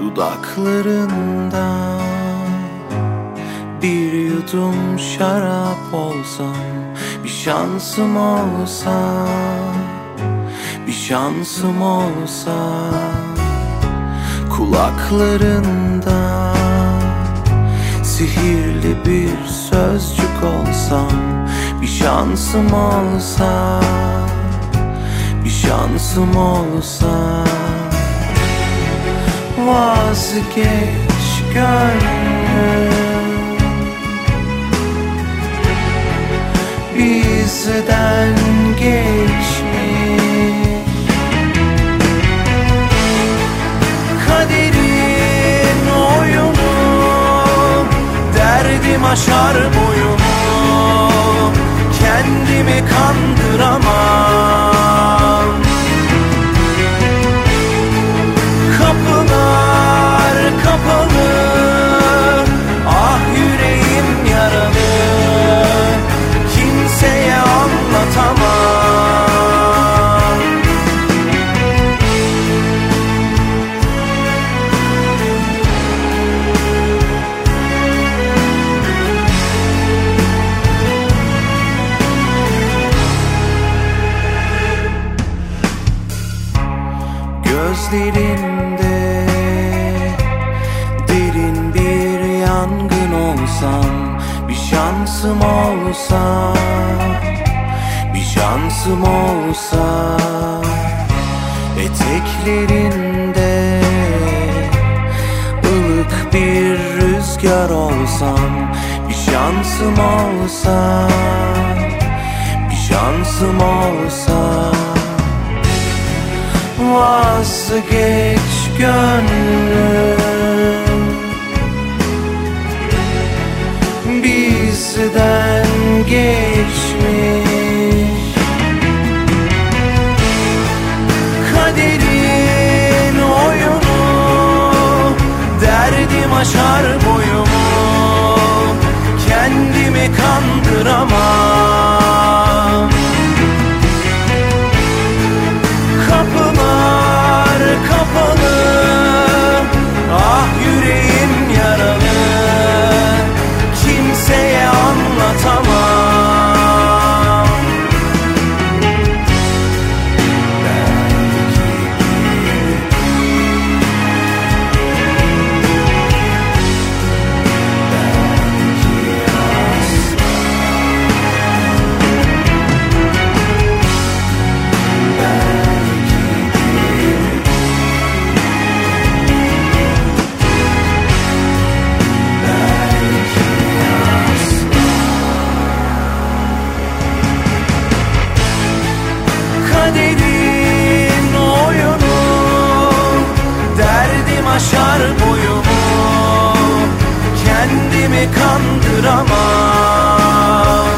Dudaklarında bir yudum şarap olsam, bir şansım olsa, bir şansım olsa. Kulaklarında sihirli bir sözcük olsam, bir şansım olsa, bir şansım olsa. Vazgeç gönlüm bizden geçmiş, kaderin oyunu, derdim aşar boyumu, kendimi kandıramam. Kapılar kapalı, ah yüreğim yaralı, kimseye anlatamam. Gözlerinde derin bir yangın olsam, bir şansım olsa, bir şansım olsa. Eteklerinde ılık bir rüzgar olsam, bir şansım olsa, bir şansım olsa. Vazgeç gönlüm bizden geçmiş, kaderin oyunu, derdim aşar boyumu, kendimi kandıramam. Kapılar kapalı, ah yüreğim yaralı, kimseye anlatamam. Kaderin oyunu, derdim aşar boyumu, kendimi kandıramam.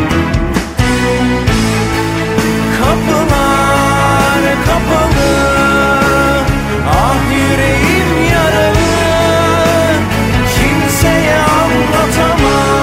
Kapılar kapalı, ah yüreğim yaralı, kimseye anlatamam.